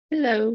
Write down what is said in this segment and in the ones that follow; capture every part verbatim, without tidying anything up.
Hello.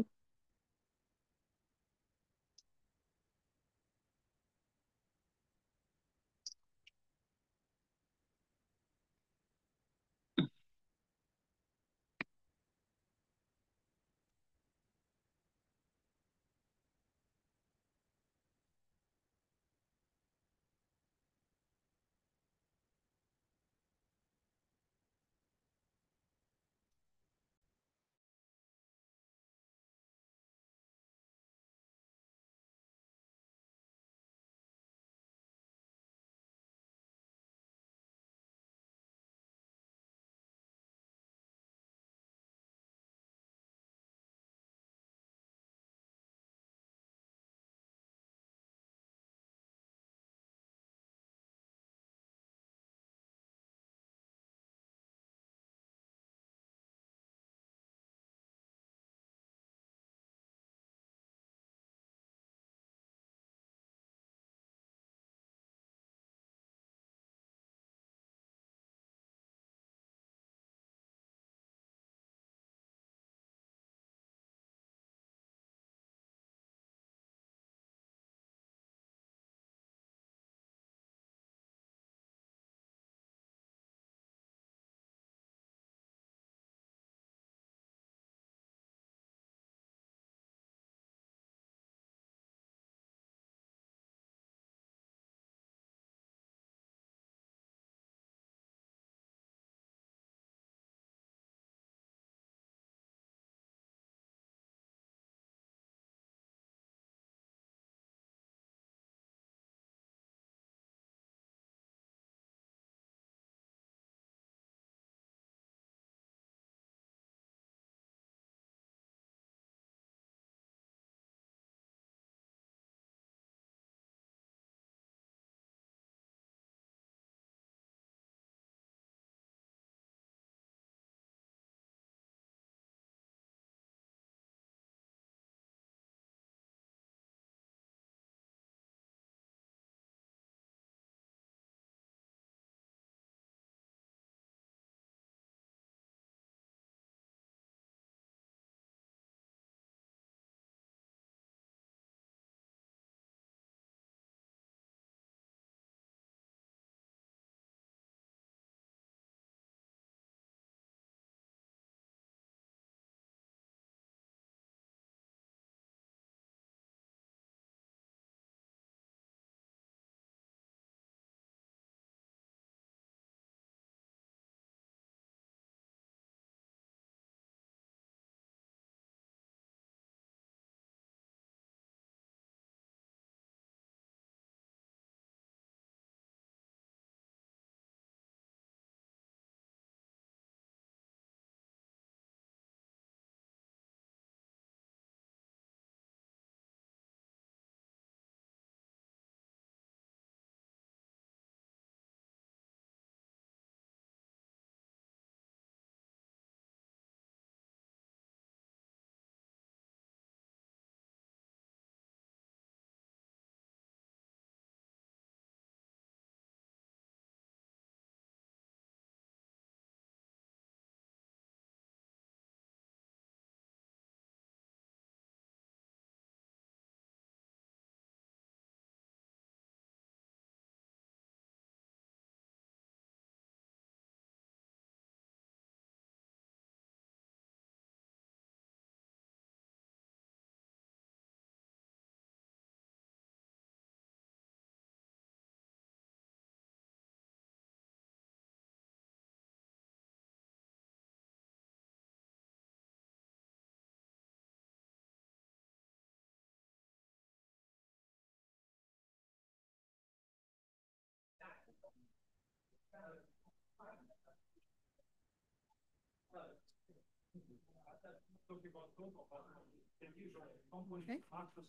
Okay.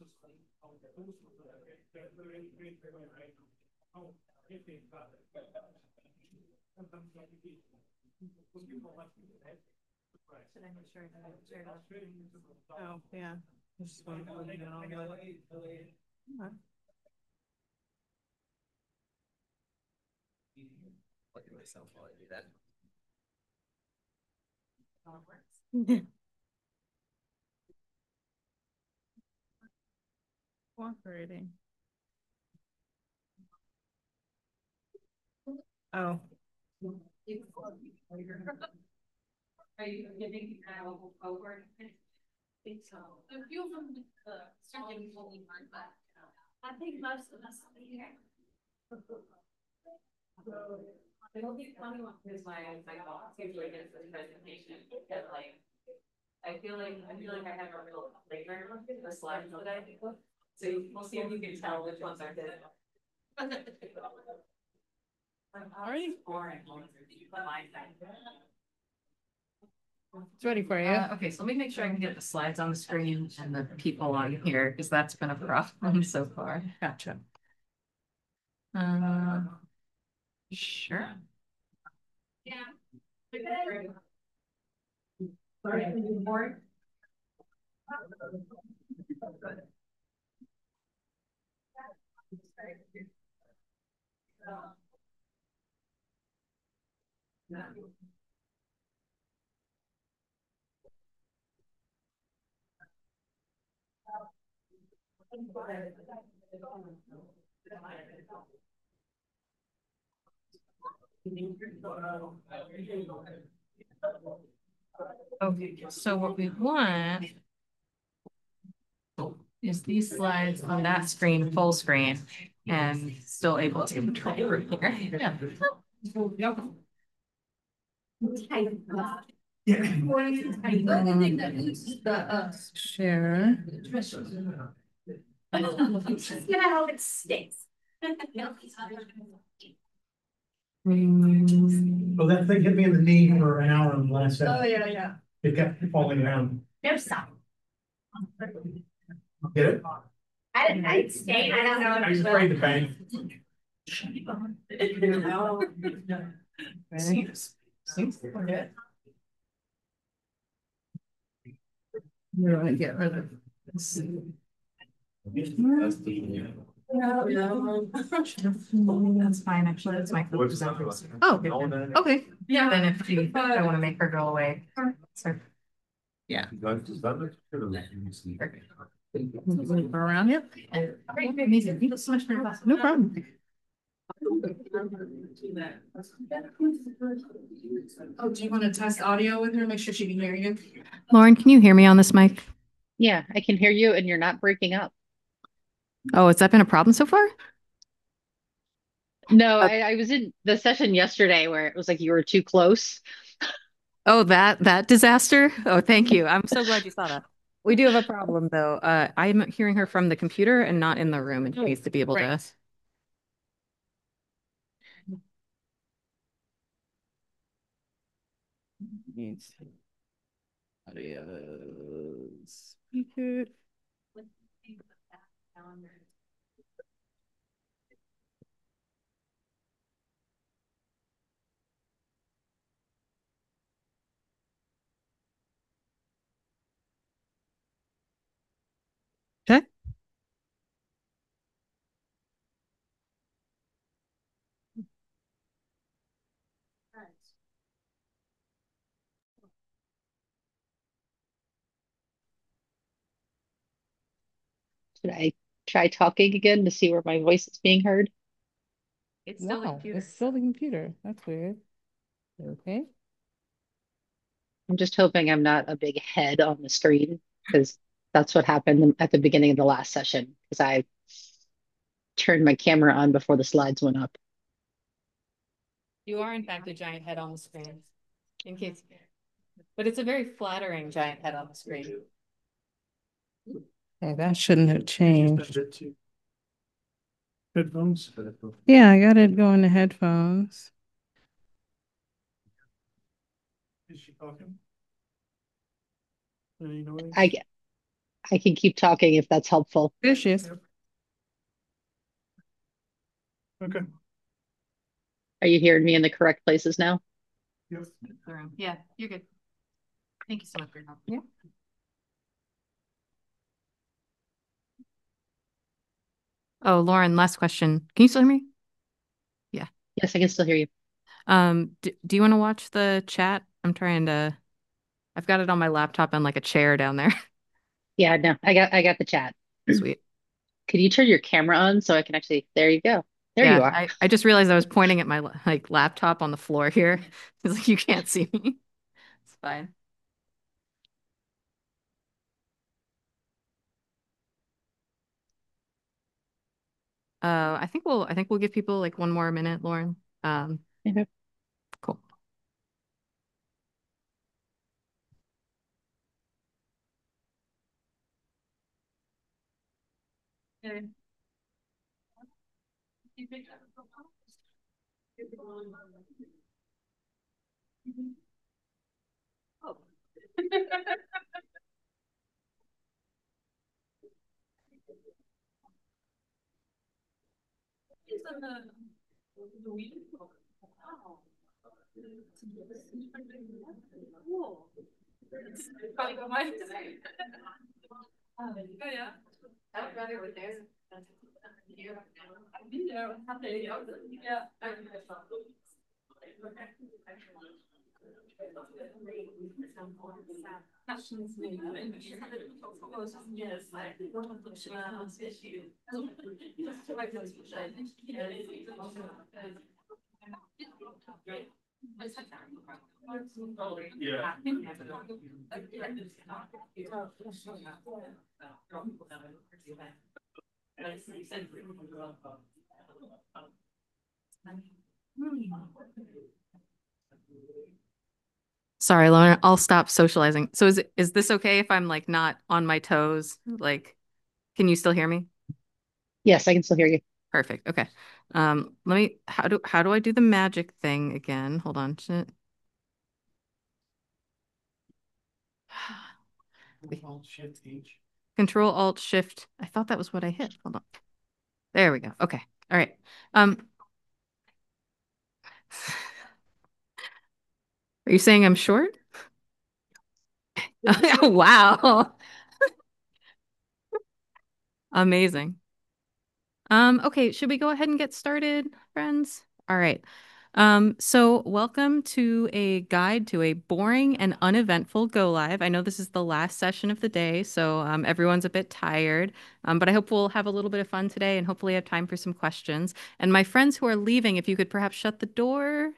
Oh, yeah. This one. Look at myself while I do that. cooperating. Oh. Are you giving out over? I think so. A few of them, uh, starting fully learned, but I think most of us are here. I don't think anyone is my, my boss usually gets this presentation, because like, I feel like, I feel like I have a real flavor of the slides that I do. So we'll see if you can tell which ones are good. I'm already boring, but my thing. It's ready for you. Uh, okay, so let me make sure I can get the slides on the screen and the people on here, because that's been a problem so far. Gotcha. Uh, sure. Yeah. Okay, so what we want is these slides on that screen, full screen, and still able to control here. Yeah. Share. Just get out, it stinks. Well, that thing hit me in the knee for an hour in the last Oh, second. yeah, yeah. It kept falling down. There's some. Get it? I didn't, I stayed, I don't know. I was afraid to bang. We're gonna get rid of this. That's fine, actually, that's my. Oh, okay. Yeah, then if you, I want to make her go away. So. Move around, yep. Great, amazing, thank you so much for your class. No problem. Oh, do you want to test audio with her? Make sure she can hear you. Lauren, can you hear me on this mic? Yeah, I can hear you and you're not breaking up. Oh, has that been a problem so far? No, I, I was in the session yesterday where it was like you were too close. Oh, that that disaster? Oh, thank you. I'm so glad you saw that. We do have a problem though. Uh, I'm hearing her from the computer and not in the room, and she needs to be able Right. to. Needs audio speaker. Okay. Should I try talking again to see where my voice is being heard? It's still the Wow, computer. it's still the computer. That's weird. Okay. I'm just hoping I'm not a big head on the screen because that's what happened at the beginning of the last session because I turned my camera on before the slides went up. You are in fact a giant head on the screen, in case, but it's a very flattering giant head on the screen. Okay, that shouldn't have changed. Headphones? Yeah, I got it going to headphones. Is she talking? Any noise? I I can keep talking if that's helpful. There she is. Okay. Are you hearing me in the correct places now? Yes. Yeah, you're good. Thank you so much for your help. Yeah. Oh, Lauren, last question. Can you still hear me? Yeah. Yes, I can still hear you. Um, do, do you want to watch the chat? I'm trying to, I've got it on my laptop on like a chair down there. Yeah, no, I got I got the chat. Sweet. Could you turn your camera on so I can actually, there you go. There you Yeah, are. I, I just realized I was pointing at my la- like laptop on the floor here. It's like you can't see me. It's fine. Uh, I think we'll I think we'll give people like one more minute, Lauren. Um, Okay. cool. Okay. Oh. Is in the the weed? Wow. Cool. It's probably go mine today. Oh, yeah. I'd rather with there. I've been there, I've been there, yeah. I remember that. Yes, like. Yeah. Sorry, Lauren, I'll stop socializing. So is is this okay if I'm like not on my toes? Like, can you still hear me? Yes, I can still hear you. Perfect. Okay. Um, let me how do how do I do the magic thing again? Hold on. Shit. Alt Shift H. Control Alt Shift. I thought that was what I hit. Hold on. There we go. Okay. All right. Um, are you saying I'm short? Wow. Amazing. Um, okay, should we go ahead and get started, friends? All right. Um, so welcome to a guide to a boring and uneventful go live. I know this is the last session of the day, so um, everyone's a bit tired, um, but I hope we'll have a little bit of fun today and hopefully have time for some questions. And my friends who are leaving, if you could perhaps shut the door.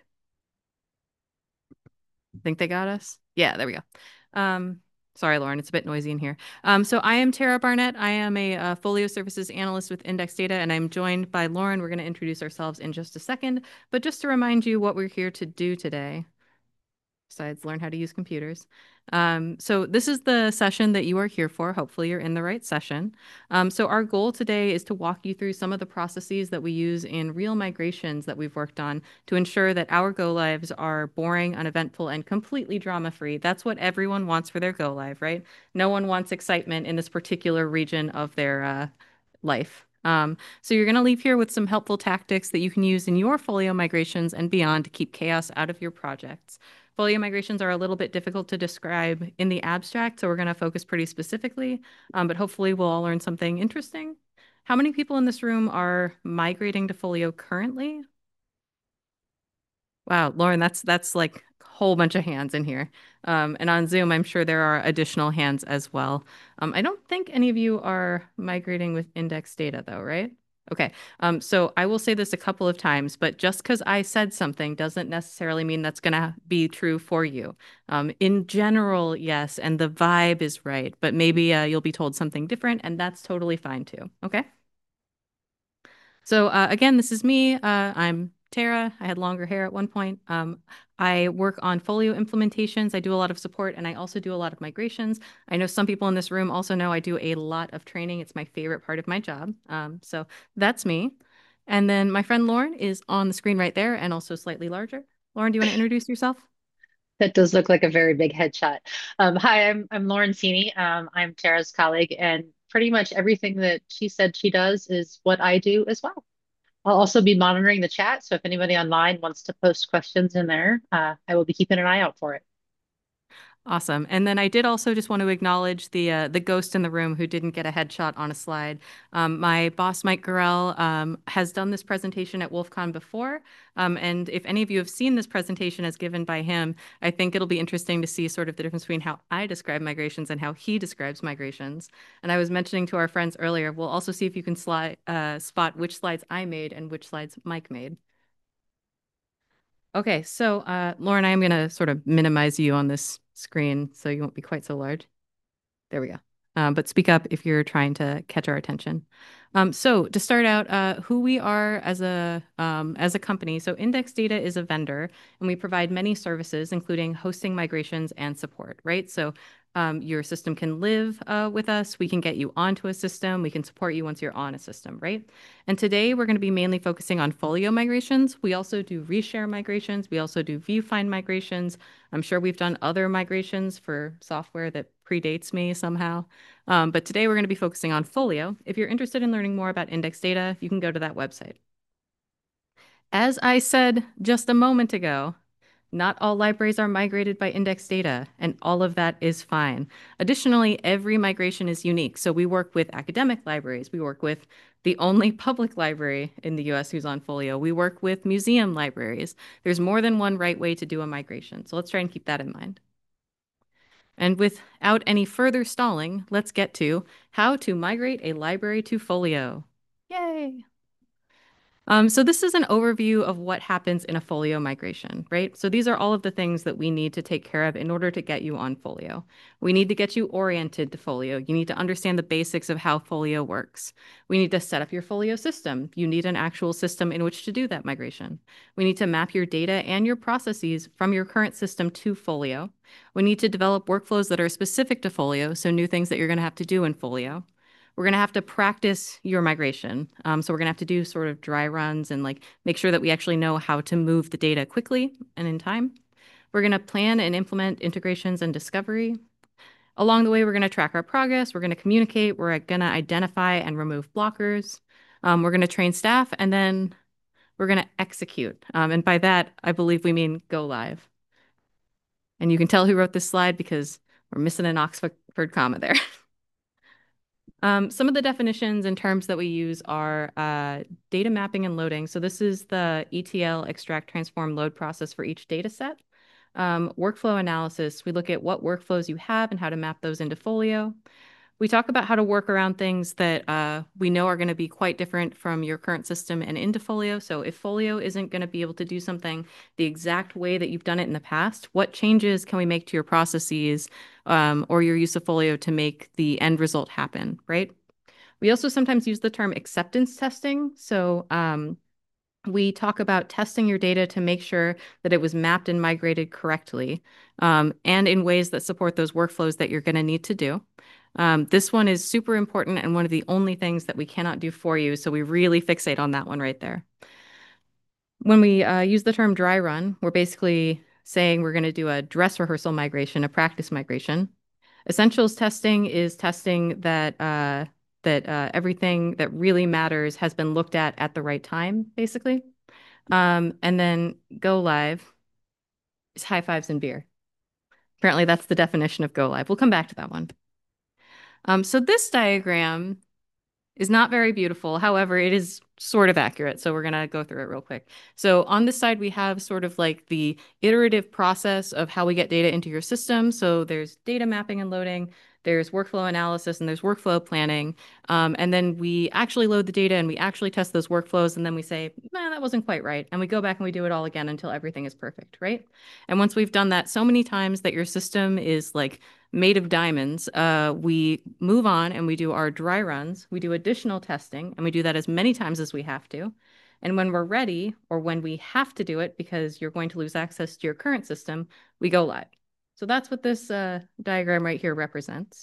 Think they got us? Yeah, there we go. Um, sorry, Lauren, it's a bit noisy in here. Um, so I am Tara Barnett. I am a uh, Folio Services Analyst with Index Data, and I'm joined by Lauren. We're going to introduce ourselves in just a second, but just to remind you what we're here to do today, besides learn how to use computers. Um, so this is the session that you are here for. Hopefully you're in the right session. Um, so our goal today is to walk you through some of the processes that we use in real migrations that we've worked on to ensure that our go lives are boring, uneventful, and completely drama-free. That's what everyone wants for their go live, right? No one wants excitement in this particular region of their uh, life. Um, so you're going to leave here with some helpful tactics that you can use in your folio migrations and beyond to keep chaos out of your projects. Folio migrations are a little bit difficult to describe in the abstract, so we're going to focus pretty specifically, um, but hopefully we'll all learn something interesting. How many people in this room are migrating to Folio currently? Wow, Lauren, that's that's like a whole bunch of hands in here. Um, and on Zoom, I'm sure there are additional hands as well. Um, I don't think any of you are migrating with index data though, right? Okay, um, so I will say this a couple of times, but just because I said something doesn't necessarily mean that's going to be true for you. Um, in general, yes, and the vibe is right, but maybe uh, you'll be told something different, and that's totally fine too. Okay. So uh, again, this is me. Uh, I'm Tara. I had longer hair at one point. Um, I work on Folio implementations. I do a lot of support, and I also do a lot of migrations. I know some people in this room also know I do a lot of training. It's my favorite part of my job. Um, so that's me. And then my friend Lauren is on the screen right there and also slightly larger. Lauren, do you want to introduce yourself? That does look like a very big headshot. Um, hi, I'm I'm Lauren Sini. Um, I'm Tara's colleague, and pretty much everything that she said she does is what I do as well. I'll also be monitoring the chat, so if anybody online wants to post questions in there, uh, I will be keeping an eye out for it. Awesome. And then I did also just want to acknowledge the uh, the ghost in the room who didn't get a headshot on a slide. Um, my boss, Mike Gurrell, um, has done this presentation at WolfCon before. Um, and if any of you have seen this presentation as given by him, I think it'll be interesting to see sort of the difference between how I describe migrations and how he describes migrations. And I was mentioning to our friends earlier, we'll also see if you can slide, uh, spot which slides I made and which slides Mike made. Okay, so uh, Lauren, I'm going to sort of minimize you on this screen so you won't be quite so large. There we go. Um, but speak up if you're trying to catch our attention. Um, so to start out, uh, who we are as a um, as a company. So Index Data is a vendor, and we provide many services, including hosting, migrations, and support. Right. So um, your system can live uh, with us. We can get you onto a system. We can support you once you're on a system. Right. And today we're going to be mainly focusing on Folio migrations. We also do reshare migrations. We also do ViewFind migrations. I'm sure we've done other migrations for software that predates me somehow. Um, but today we're going to be focusing on Folio. If you're interested in learning more about Index Data, you can go to that website. As I said just a moment ago, not all libraries are migrated by Index Data, and all of that is fine. Additionally, every migration is unique. So we work with academic libraries. We work with the only public library in the U S who's on Folio. We work with museum libraries. There's more than one right way to do a migration. So let's try and keep that in mind. And without any further stalling, let's get to how to migrate a library to Folio. Yay! Um, so this is an overview of what happens in a Folio migration, right? So these are all of the things that we need to take care of in order to get you on Folio. We need to get you oriented to Folio. You need to understand the basics of how Folio works. We need to set up your Folio system. You need an actual system in which to do that migration. We need to map your data and your processes from your current system to Folio. We need to develop workflows that are specific to Folio, so new things that you're going to have to do in Folio. We're going to have to practice your migration. Um, so we're going to have to do sort of dry runs and like make sure that we actually know how to move the data quickly and in time. We're going to plan and implement integrations and discovery. Along the way, we're going to track our progress. We're going to communicate. We're going to identify and remove blockers. Um, we're going to train staff, and then we're going to execute. Um, and by that, I believe we mean go live. And you can tell who wrote this slide because we're missing an Oxford comma there. Um, some of the definitions and terms that we use are uh, data mapping and loading. So this is the E T L extract, transform, load process for each data set. Um, workflow analysis, we look at what workflows you have and how to map those into Folio. We talk about how to work around things that uh, we know are going to be quite different from your current system and into Folio. So if Folio isn't going to be able to do something the exact way that you've done it in the past, what changes can we make to your processes um, or your use of Folio to make the end result happen, right? We also sometimes use the term acceptance testing. So um, we talk about testing your data to make sure that it was mapped and migrated correctly um, and in ways that support those workflows that you're going to need to do. Um, this one is super important and one of the only things that we cannot do for you. So we really fixate on that one right there. When we uh, use the term dry run, we're basically saying we're going to do a dress rehearsal migration, a practice migration. Essentials testing is testing that uh, that uh, everything that really matters has been looked at at the right time, basically. Um, and then go live is high fives and beer. Apparently that's the definition of go live. We'll come back to that one. Um, so this diagram is not very beautiful. However, it is sort of accurate. So we're going to go through it real quick. So on this side, we have sort of like the iterative process of how we get data into your system. So there's data mapping and loading, there's workflow analysis, and there's workflow planning. Um, and then we actually load the data and we actually test those workflows. And then we say, man, that wasn't quite right. And we go back and we do it all again until everything is perfect, right? And once we've done that so many times that your system is like made of diamonds, uh, we move on and we do our dry runs. We do additional testing, and we do that as many times as we have to. And when we're ready, or when we have to do it because you're going to lose access to your current system, we go live. So that's what this uh, diagram right here represents.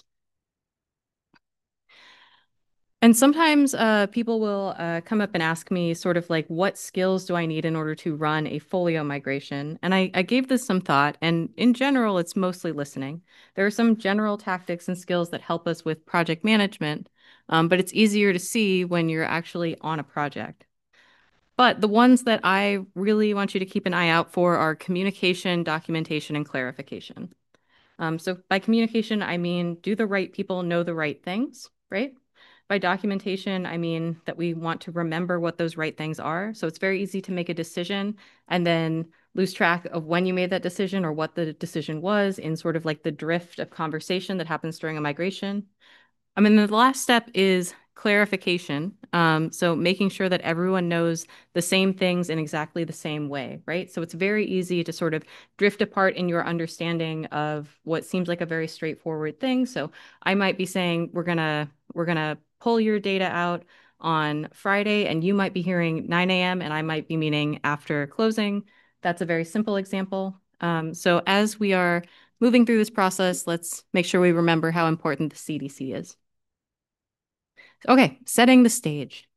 And sometimes uh, people will uh, come up and ask me sort of like, what skills do I need in order to run a Folio migration? And I, I gave this some thought, and in general, it's mostly listening. There are some general tactics and skills that help us with project management, um, but it's easier to see when you're actually on a project. But the ones that I really want you to keep an eye out for are communication, documentation, and clarification. Um, so by communication, I mean, do the right people know the right things, right? By documentation, I mean that we want to remember what those right things are. So it's very easy to make a decision and then lose track of when you made that decision or what the decision was in sort of like the drift of conversation that happens during a migration. I mean, the last step is clarification. Um, so making sure that everyone knows the same things in exactly the same way, right? So it's very easy to sort of drift apart in your understanding of what seems like a very straightforward thing. So I might be saying we're gonna we're gonna pull your data out on Friday, and you might be hearing nine a m and I might be meaning after closing. That's a very simple example. Um, so as we are moving through this process, let's make sure we remember how important the C D C is. Okay, setting the stage.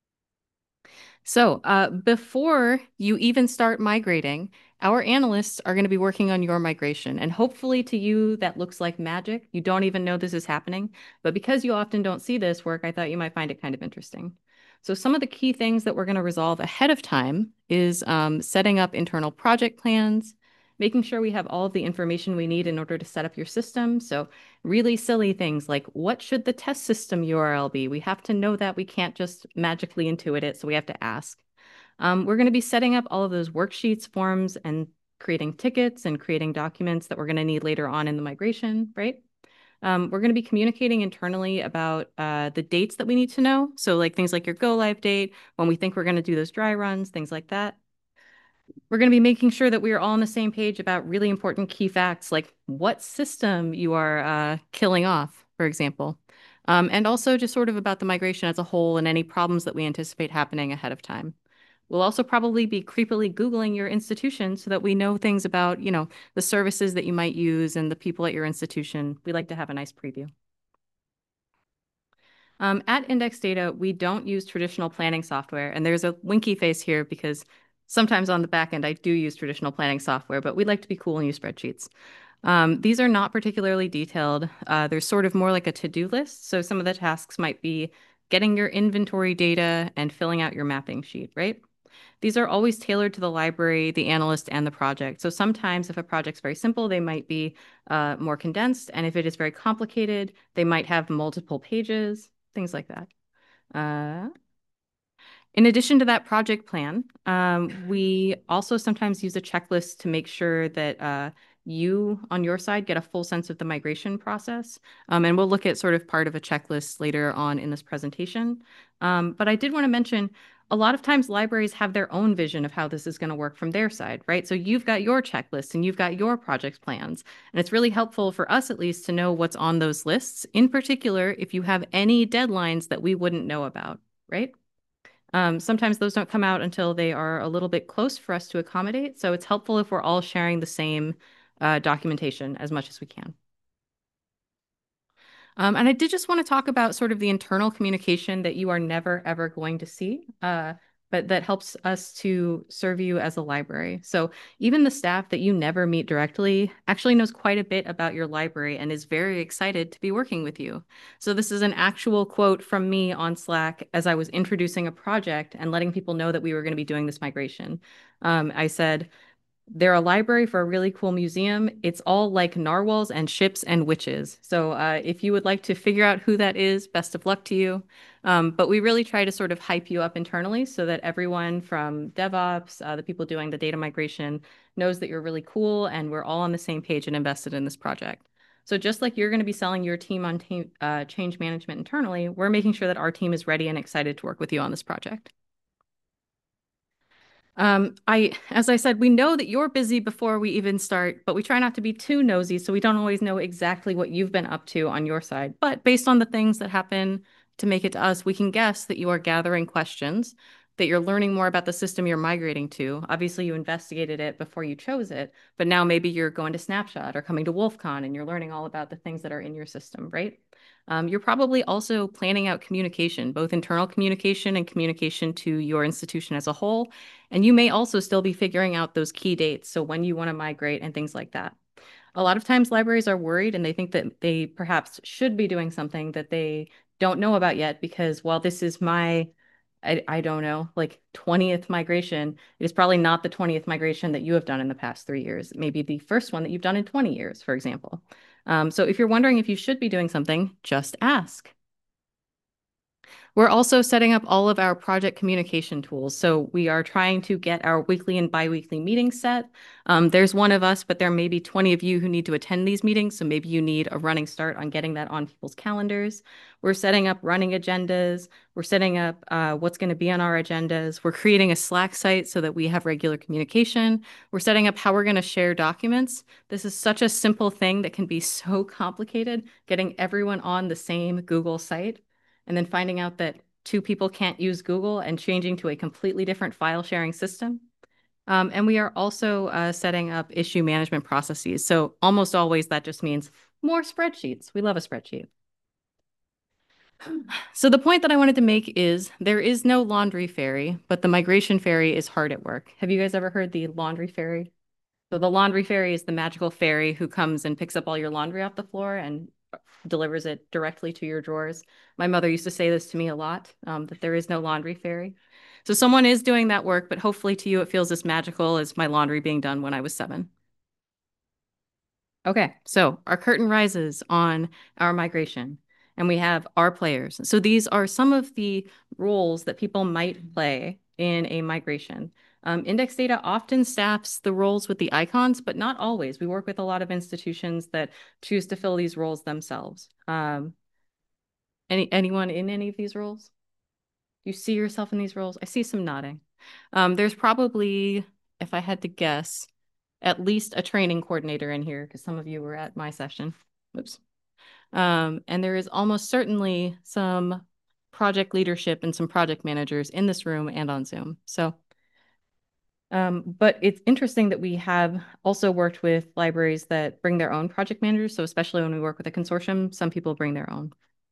So uh, before you even start migrating, our analysts are going to be working on your migration. And hopefully to you, that looks like magic. You don't even know this is happening. But because you often don't see this work, I thought you might find it kind of interesting. So some of the key things that we're going to resolve ahead of time is um, setting up internal project plans, making sure we have all of the information we need in order to set up your system. So really silly things like what should the test system U R L be? We have to know that. We can't just magically intuit it, so we have to ask. Um, we're going to be setting up all of those worksheets, forms, and creating tickets and creating documents that we're going to need later on in the migration, right? Um, we're going to be communicating internally about uh, the dates that we need to know. So like things like your go live date, when we think we're going to do those dry runs, things like that. We're going to be making sure that we are all on the same page about really important key facts, like what system you are uh, killing off, for example. Um, and also just sort of about the migration as a whole and any problems that we anticipate happening ahead of time. We'll also probably be creepily Googling your institution so that we know things about, you know, the services that you might use and the people at your institution. We like to have a nice preview. Um, at Index Data, we don't use traditional planning software, and there's a winky face here because sometimes on the back end I do use traditional planning software, but we like to be cool and use spreadsheets. Um, these are not particularly detailed. Uh, they're sort of more like a to-do list. So some of the tasks might be getting your inventory data and filling out your mapping sheet, right? These are always tailored to the library, the analyst, and the project. So sometimes if a project's very simple, they might be uh, more condensed. And if it is very complicated, they might have multiple pages, things like that. Uh, in addition to that project plan, um, we also sometimes use a checklist to make sure that uh, you on your side get a full sense of the migration process. Um, and we'll look at sort of part of a checklist later on in this presentation. Um, but I did want to mention a lot of times libraries have their own vision of how this is going to work from their side, right? So you've got your checklist and you've got your project plans. And it's really helpful for us at least to know what's on those lists, in particular, if you have any deadlines that we wouldn't know about, right? Um, sometimes those don't come out until they are a little bit close for us to accommodate. So it's helpful if we're all sharing the same uh, documentation as much as we can. Um, and I did just want to talk about sort of the internal communication that you are never, ever going to see, uh, but that helps us to serve you as a library. So even the staff that you never meet directly actually knows quite a bit about your library and is very excited to be working with you. So this is an actual quote from me on Slack as I was introducing a project and letting people know that we were going to be doing this migration. Um, I said, they're a library for a really cool museum. It's all like narwhals and ships and witches. So uh, if you would like to figure out who that is, best of luck to you. Um, but we really try to sort of hype you up internally so that everyone from DevOps, uh, the people doing the data migration, knows that you're really cool and we're all on the same page and invested in this project. So just like you're going to be selling your team on team, uh, change management internally, we're making sure that our team is ready and excited to work with you on this project. Um, I, as I said, we know that you're busy before we even start, but we try not to be too nosy, so we don't always know exactly what you've been up to on your side. But based on the things that happen to make it to us, we can guess that you are gathering questions, that you're learning more about the system you're migrating to. Obviously, you investigated it before you chose it, but now maybe you're going to Snapshot or coming to WolfCon and you're learning all about the things that are in your system, right? Um, you're probably also planning out communication, both internal communication and communication to your institution as a whole. And you may also still be figuring out those key dates, so when you want to migrate and things like that. A lot of times libraries are worried and they think that they perhaps should be doing something that they don't know about yet because while this is my I, I don't know, like twentieth migration. It is probably not the twentieth migration that you have done in the past three years. Maybe the first one that you've done in twenty years, for example. Um, so if you're wondering if you should be doing something, just ask. We're also setting up all of our project communication tools. So we are trying to get our weekly and biweekly meetings set. Um, there's one of us, but there may be twenty of you who need to attend these meetings. So maybe you need a running start on getting that on people's calendars. We're setting up running agendas. We're setting up uh, what's going to be on our agendas. We're creating a Slack site so that we have regular communication. We're setting up how we're going to share documents. This is such a simple thing that can be so complicated, getting everyone on the same Google site, and then finding out that two people can't use Google and changing to a completely different file sharing system. Um, and we are also uh, setting up issue management processes. So almost always that just means more spreadsheets. We love a spreadsheet. So the point that I wanted to make is there is no laundry fairy, but the migration fairy is hard at work. Have you guys ever heard the laundry fairy? So the laundry fairy is the magical fairy who comes and picks up all your laundry off the floor and delivers it directly to your drawers. My mother used to say this to me a lot, um, that there is no laundry fairy. So someone is doing that work, but hopefully to you it feels as magical as my laundry being done when I was seven. Okay, so our curtain rises on our migration, and we have our players. So these are some of the roles that people might play in a migration. Um, index data often staffs the roles with the icons, but not always. We work with a lot of institutions that choose to fill these roles themselves. Um, any anyone in any of these roles? Do you see yourself in these roles? I see some nodding. Um, there's probably, if I had to guess, at least a training coordinator in here because some of you were at my session. Oops. Um, and there is almost certainly some project leadership and some project managers in this room and on Zoom. So, um, but it's interesting that we have also worked with libraries that bring their own project managers. So especially when we work with a consortium, some people bring their own.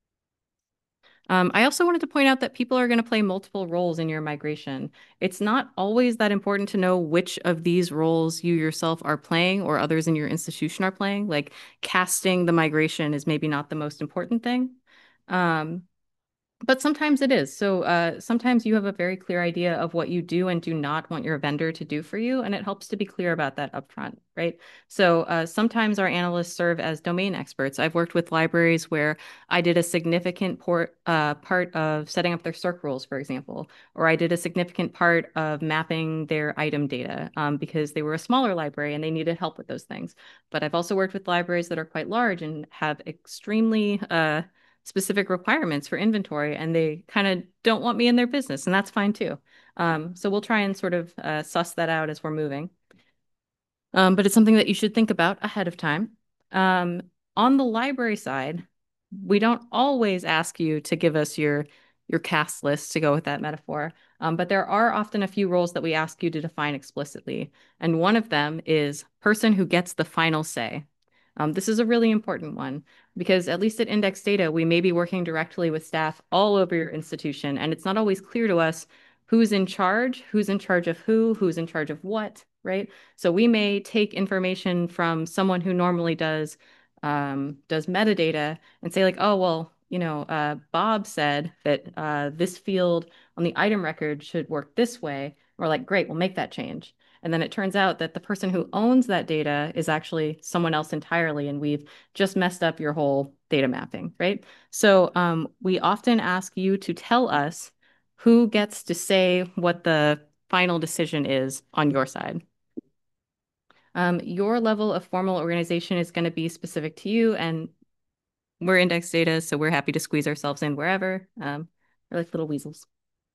Um, I also wanted to point out that people are going to play multiple roles in your migration. It's not always that important to know which of these roles you yourself are playing or others in your institution are playing. Like casting the migration is maybe not the most important thing. Um, but sometimes it is. So uh, sometimes you have a very clear idea of what you do and do not want your vendor to do for you, and it helps to be clear about that upfront, right? So uh, sometimes our analysts serve as domain experts. I've worked with libraries where I did a significant port, uh, part of setting up their C I R C rules, for example, or I did a significant part of mapping their item data um, because they were a smaller library and they needed help with those things. But I've also worked with libraries that are quite large and have extremely uh, specific requirements for inventory, and they kind of don't want me in their business, and that's fine too. Um, so we'll try and sort of uh, suss that out as we're moving. Um, but it's something that you should think about ahead of time. Um, on the library side, we don't always ask you to give us your your cast list to go with that metaphor. Um, but there are often a few roles that we ask you to define explicitly. And one of them is person who gets the final say. Um, this is a really important one because at least at Index Data, we may be working directly with staff all over your institution, and it's not always clear to us who's in charge, who's in charge of who, who's in charge of what, right? So we may take information from someone who normally does um, does metadata and say like, oh, well, you know, uh, Bob said that uh, this field on the item record should work this way. We're like, great, we'll make that change. And then it turns out that the person who owns that data is actually someone else entirely, and we've just messed up your whole data mapping, right? So um, we often ask you to tell us who gets to say what the final decision is on your side. Um, your level of formal organization is going to be specific to you, and we're Index Data, so we're happy to squeeze ourselves in wherever. Um, we're like little weasels.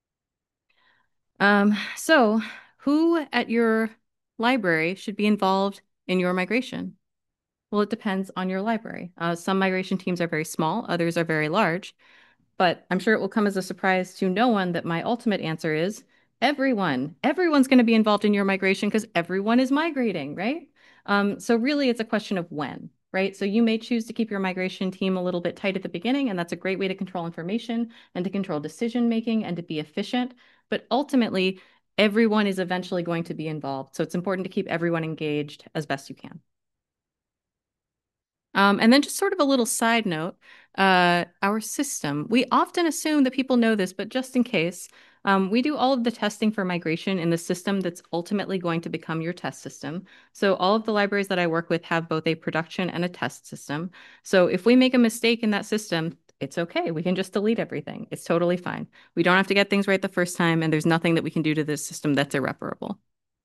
Um, so who at your library should be involved in your migration? Well, it depends on your library. Uh, some migration teams are very small, others are very large, but I'm sure it will come as a surprise to no one that my ultimate answer is everyone. Everyone's going to be involved in your migration because everyone is migrating, right? Um, so really, it's a question of when, right? So you may choose to keep your migration team a little bit tight at the beginning, and that's a great way to control information and to control decision making and to be efficient. But ultimately, everyone is eventually going to be involved. So it's important to keep everyone engaged as best you can. Um, and then just sort of a little side note, uh, our system, we often assume that people know this, but just in case, um, we do all of the testing for migration in the system that's ultimately going to become your test system. So all of the libraries that I work with have both a production and a test system. So if we make a mistake in that system, it's okay. We can just delete everything. It's totally fine. We don't have to get things right the first time, and there's nothing that we can do to this system that's irreparable.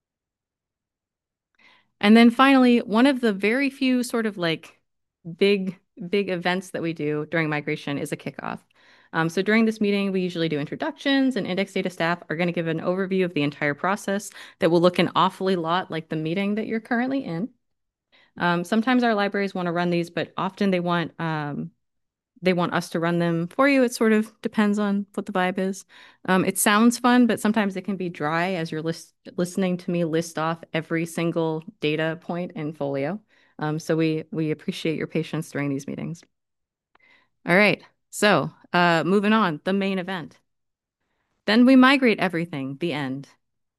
And then finally, one of the very few sort of like big, big events that we do during migration is a kickoff. Um, so during this meeting, we usually do introductions, and index data staff are going to give an overview of the entire process that will look an awfully lot like the meeting that you're currently in. Um, sometimes our libraries want to run these, but often they want um, they want us to run them for you. It sort of depends on what the vibe is. Um, it sounds fun, but sometimes it can be dry as you're list listening to me list off every single data point in Folio. Um, so we we appreciate your patience during these meetings. All right, so uh, moving on, the main event. Then we migrate everything, the end.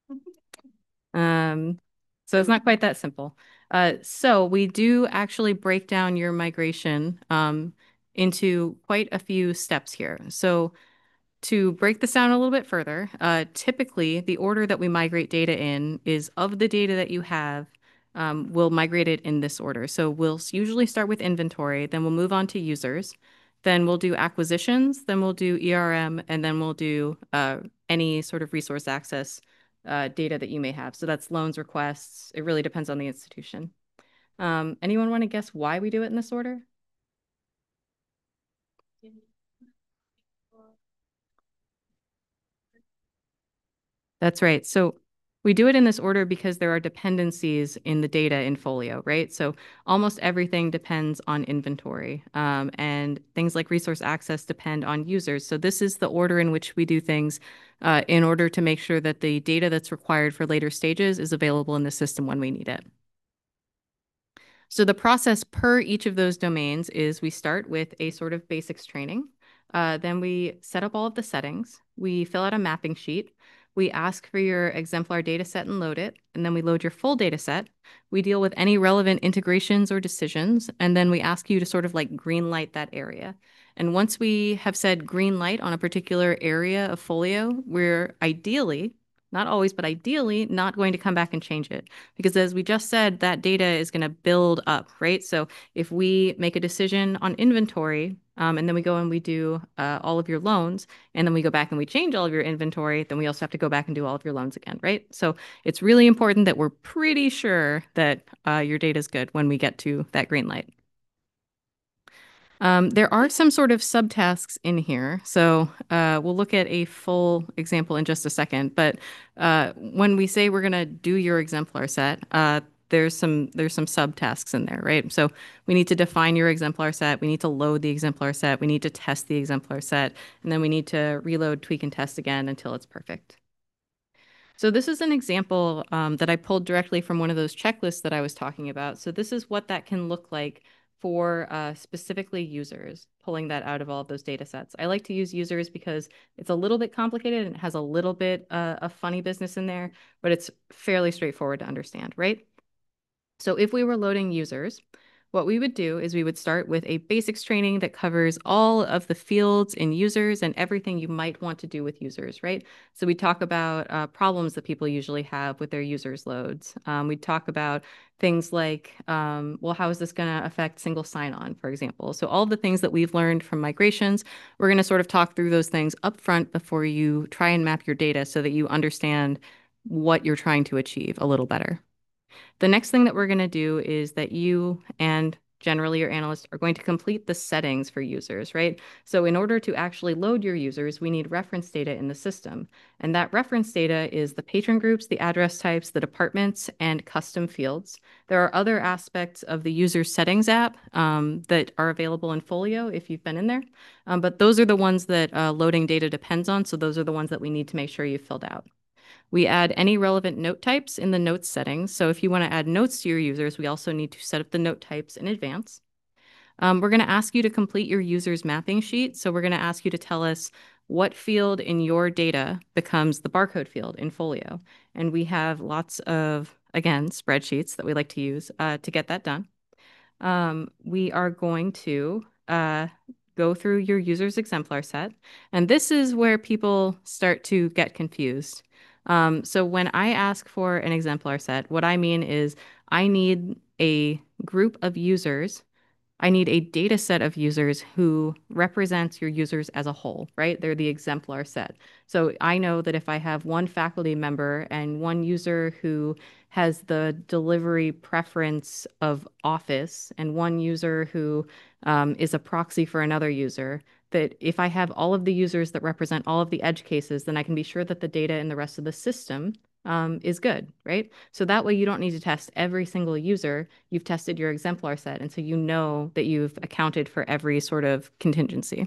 Um, so it's not quite that simple. Uh, so we do actually break down your migration um, into quite a few steps here. So to break this down a little bit further, uh, typically the order that we migrate data in is of the data that you have, um, we'll migrate it in this order. So we'll s- usually start with inventory, then we'll move on to users, then we'll do acquisitions, then we'll do E R M, and then we'll do uh, any sort of resource access uh, data that you may have. So that's loans requests. It really depends on the institution. Um, anyone want to guess why we do it in this order? That's right. So we do it in this order because there are dependencies in the data in Folio, right? So almost everything depends on inventory, um, and things like resource access depend on users. So this is the order in which we do things uh, in order to make sure that the data that's required for later stages is available in the system when we need it. So the process per each of those domains is we start with a sort of basics training. Uh, then we set up all of the settings. We fill out a mapping sheet. We ask for your exemplar data set and load it. And then we load your full data set. We deal with any relevant integrations or decisions. And then we ask you to sort of like green light that area. And once we have said green light on a particular area of Folio, we're ideally, not always, but ideally not going to come back and change it. Because as we just said, that data is going to build up, right? So if we make a decision on inventory, um, and then we go and we do uh, all of your loans, and then we go back and we change all of your inventory, then we also have to go back and do all of your loans again, right? So it's really important that we're pretty sure that uh, your data is good when we get to that green light. Um, there are some sort of subtasks in here. So uh, we'll look at a full example in just a second. But uh, when we say we're going to do your exemplar set, uh, there's some there's some subtasks in there, right? So we need to define your exemplar set. We need to load the exemplar set. We need to test the exemplar set. And then we need to reload, tweak, and test again until it's perfect. So this is an example um, that I pulled directly from one of those checklists that I was talking about. So this is what that can look like for uh, specifically users, pulling that out of all of those data sets. I like to use users because it's a little bit complicated and it has a little bit uh, of funny business in there, but it's fairly straightforward to understand, right? So if we were loading users, what we would do is we would start with a basics training that covers all of the fields in users and everything you might want to do with users, right? So we talk about uh, problems that people usually have with their users loads. Um, we talk about things like, um, well, how is this going to affect single sign-on, for example? So all the things that we've learned from migrations, we're going to sort of talk through those things up front before you try and map your data so that you understand what you're trying to achieve a little better. The next thing that we're going to do is that you and generally your analyst are going to complete the settings for users, right? So in order to actually load your users, we need reference data in the system. And that reference data is the patron groups, the address types, the departments, and custom fields. There are other aspects of the user settings app um, that are available in Folio if you've been in there. Um, but those are the ones that uh, loading data depends on. So those are the ones that we need to make sure you've filled out. We add any relevant note types in the notes settings. So if you want to add notes to your users, we also need to set up the note types in advance. Um, we're going to ask you to complete your user's mapping sheet. So we're going to ask you to tell us what field in your data becomes the barcode field in Folio. And we have lots of, again, spreadsheets that we like to use uh, to get that done. um, we are going to uh, go through your user's exemplar set. And this is where people start to get confused. Um, so when I ask for an exemplar set, what I mean is I need a group of users. I need a data set of users who represents your users as a whole, right? They're the exemplar set. So I know that if I have one faculty member and one user who has the delivery preference of Office and one user who um, is a proxy for another user, that if I have all of the users that represent all of the edge cases, then I can be sure that the data in the rest of the system um, is good, right? So that way you don't need to test every single user. You've tested your exemplar set, and so you know that you've accounted for every sort of contingency.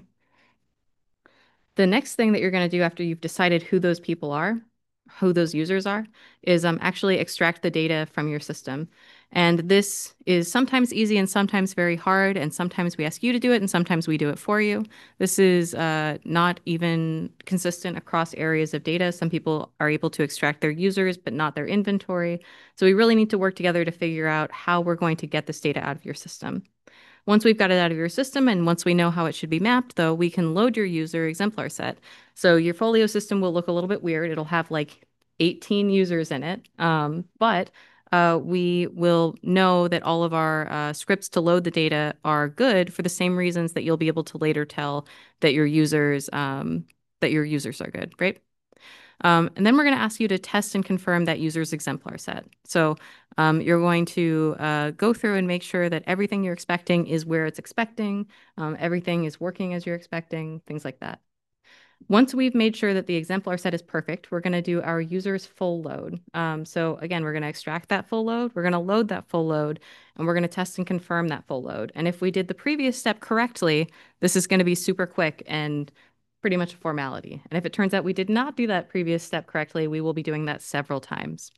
The next thing that you're going to do after you've decided who those people are, who those users are, is um, actually extract the data from your system. And this is sometimes easy and sometimes very hard, and sometimes we ask you to do it and sometimes we do it for you. This is uh, not even consistent across areas of data. Some people are able to extract their users, but not their inventory. So we really need to work together to figure out how we're going to get this data out of your system. Once we've got it out of your system and once we know how it should be mapped, though, we can load your user exemplar set. So your Folio system will look a little bit weird. It'll have like eighteen users in it, um, but uh, we will know that all of our uh, scripts to load the data are good for the same reasons that you'll be able to later tell that your users um, that your users are good, right? Um, and then we're going to ask you to test and confirm that user's exemplar set. So um, you're going to uh, go through and make sure that everything you're expecting is where it's expecting, um, everything is working as you're expecting, things like that. Once we've made sure that the exemplar set is perfect, we're going to do our user's full load. Um, so again, we're going to extract that full load, we're going to load that full load, and we're going to test and confirm that full load. And if we did the previous step correctly, this is going to be super quick and pretty much a formality. And if it turns out we did not do that previous step correctly, we will be doing that several times.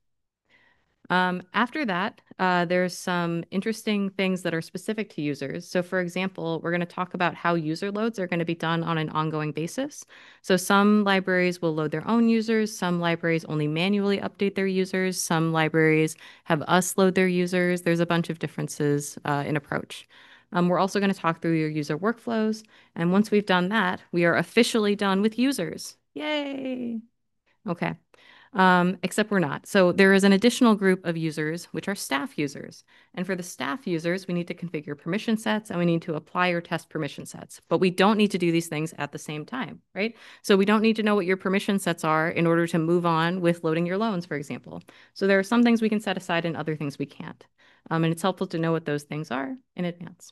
Um, after that, uh, there's some interesting things that are specific to users. So for example, we're going to talk about how user loads are going to be done on an ongoing basis. So some libraries will load their own users. Some libraries only manually update their users. Some libraries have us load their users. There's a bunch of differences uh, in approach. Um, we're also going to talk through your user workflows. And once we've done that, we are officially done with users. Yay! Okay. Um, except we're not. So there is an additional group of users, which are staff users. And for the staff users, we need to configure permission sets and we need to apply or test permission sets. But we don't need to do these things at the same time, right? So we don't need to know what your permission sets are in order to move on with loading your loans, for example. So there are some things we can set aside and other things we can't. Um, and it's helpful to know what those things are in advance.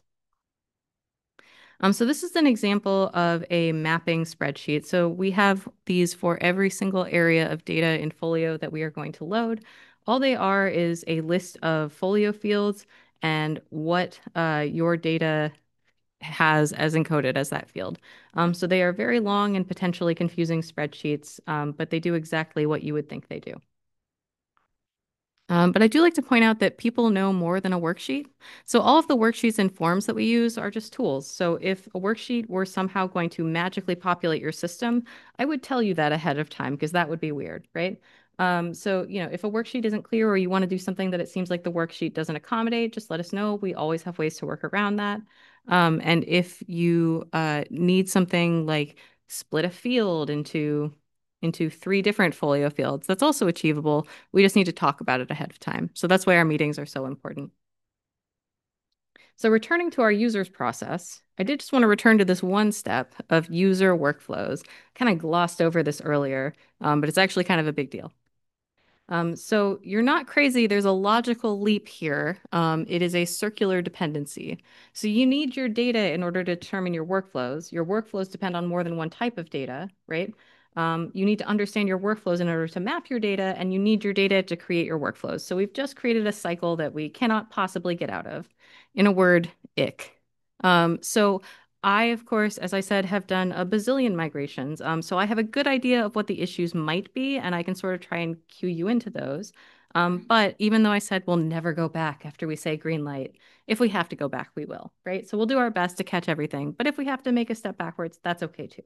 Um, so this is an example of a mapping spreadsheet. So we have these for every single area of data in Folio that we are going to load. All they are is a list of Folio fields and what uh, your data has as encoded as that field. Um, so they are very long and potentially confusing spreadsheets, um, but they do exactly what you would think they do. Um, but I do like to point out that people know more than a worksheet. So all of the worksheets and forms that we use are just tools. So if a worksheet were somehow going to magically populate your system, I would tell you that ahead of time because that would be weird, right? Um, so, you know, if a worksheet isn't clear or you want to do something that it seems like the worksheet doesn't accommodate, just let us know. We always have ways to work around that. Um, and if you uh, need something like split a field into into three different Folio fields, that's also achievable. We just need to talk about it ahead of time. So that's why our meetings are so important. So returning to our users process, I did just want to return to this one step of user workflows. Kind of glossed over this earlier, um, but it's actually kind of a big deal. Um, so you're not crazy. There's a logical leap here. Um, it is a circular dependency. So you need your data in order to determine your workflows. Your workflows depend on more than one type of data, right? Um, you need to understand your workflows in order to map your data, and you need your data to create your workflows. So we've just created a cycle that we cannot possibly get out of. In a word, ick. Um, so I, of course, as I said, have done a bazillion migrations. Um, so I have a good idea of what the issues might be, and I can sort of try and cue you into those. Um, but even though I said we'll never go back after we say green light, if we have to go back, we will, right? So we'll do our best to catch everything. But if we have to make a step backwards, that's okay too.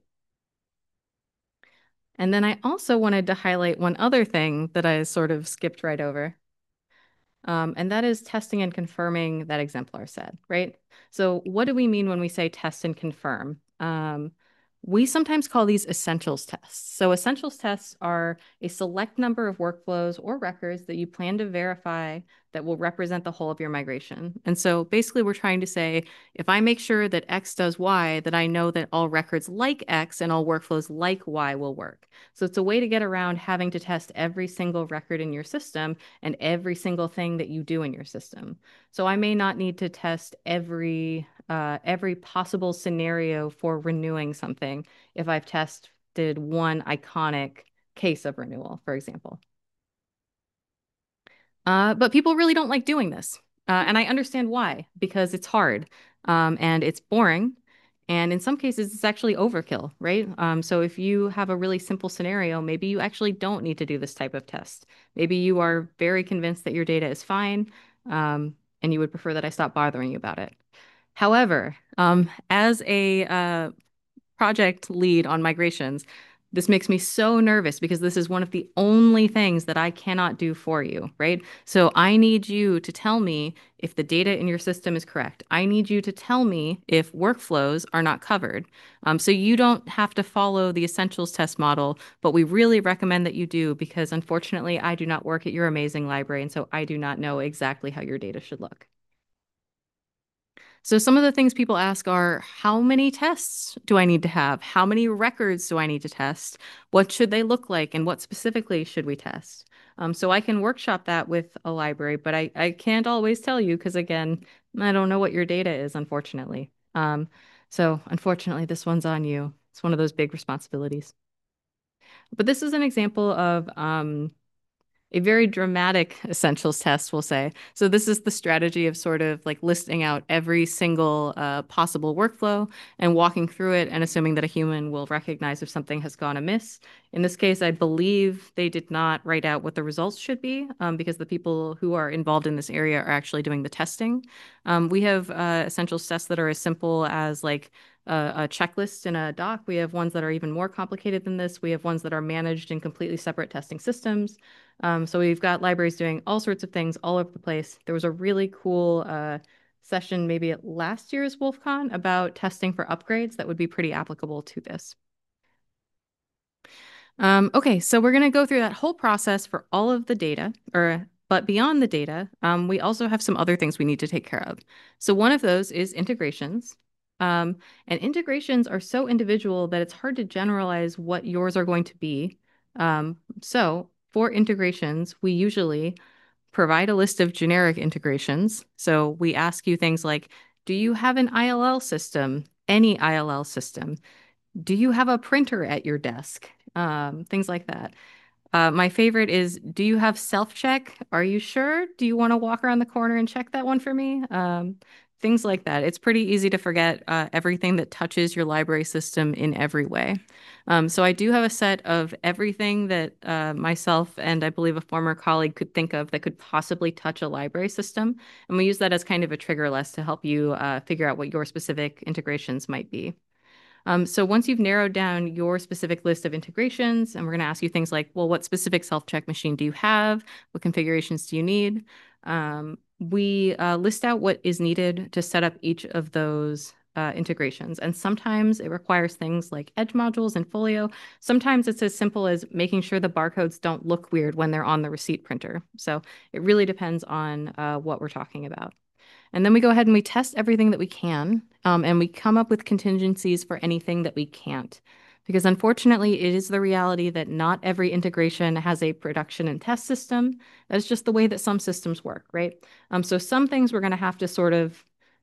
And then I also wanted to highlight one other thing that I sort of skipped right over. Um, and that is testing and confirming that exemplar set, right? So what do we mean when we say test and confirm? Um, we sometimes call these essentials tests. So essentials tests are a select number of workflows or records that you plan to verify that will represent the whole of your migration. And so basically we're trying to say, if I make sure that X does Y, that I know that all records like X and all workflows like Y will work. So it's a way to get around having to test every single record in your system and every single thing that you do in your system. So I may not need to test every uh, every possible scenario for renewing something if I've tested one iconic case of renewal, for example. Uh, but people really don't like doing this. Uh, and I understand why, because it's hard um, and it's boring. And in some cases, it's actually overkill, right? Um, so if you have a really simple scenario, maybe you actually don't need to do this type of test. Maybe you are very convinced that your data is fine, um, and you would prefer that I stop bothering you about it. However, um, as a uh, project lead on migrations, this makes me so nervous because this is one of the only things that I cannot do for you, right? So I need you to tell me if the data in your system is correct. I need you to tell me if workflows are not covered. Um, so you don't have to follow the essentials test model, but we really recommend that you do because unfortunately, I do not work at your amazing library, and so I do not know exactly how your data should look. So some of the things people ask are, how many tests do I need to have? How many records do I need to test? What should they look like? And what specifically should we test? Um, so I can workshop that with a library, but I, I can't always tell you because, again, I don't know what your data is, unfortunately. Um, so unfortunately, this one's on you. It's one of those big responsibilities. But this is an example of um, a very dramatic essentials test, we'll say. So this is the strategy of sort of like listing out every single uh, possible workflow and walking through it and assuming that a human will recognize if something has gone amiss. In this case, I believe they did not write out what the results should be um, because the people who are involved in this area are actually doing the testing. Um, we have uh, essentials tests that are as simple as like a, a checklist in a doc. We have ones that are even more complicated than this. We have ones that are managed in completely separate testing systems. Um, so we've got libraries doing all sorts of things all over the place. There was a really cool uh, session maybe at last year's WolfCon about testing for upgrades that would be pretty applicable to this. Um, okay, so we're going to go through that whole process for all of the data, or but beyond the data, um, we also have some other things we need to take care of. So one of those is integrations. Um, and integrations are so individual that it's hard to generalize what yours are going to be. Um, so for integrations, we usually provide a list of generic integrations. So we ask you things like, do you have an I L L system? Any I L L system? Do you have a printer at your desk? Um, things like that. Uh, my favorite is, do you have self-check? Are you sure? Do you want to walk around the corner and check that one for me? Um, things like that. It's pretty easy to forget uh, everything that touches your library system in every way. Um, so I do have a set of everything that uh, myself and I believe a former colleague could think of that could possibly touch a library system. And we use that as kind of a trigger list to help you uh, figure out what your specific integrations might be. Um, so once you've narrowed down your specific list of integrations, and we're going to ask you things like, well, what specific self-check machine do you have? What configurations do you need? Um, we uh, list out what is needed to set up each of those uh, integrations. And sometimes it requires things like Edge modules and Folio. Sometimes it's as simple as making sure the barcodes don't look weird when they're on the receipt printer. So it really depends on uh, what we're talking about. And then we go ahead and we test everything that we can, um, and we come up with contingencies for anything that we can't. Because unfortunately, it is the reality that not every integration has a production and test system. That's just the way that some systems work, right? Um, so some things we're going to have to sort of,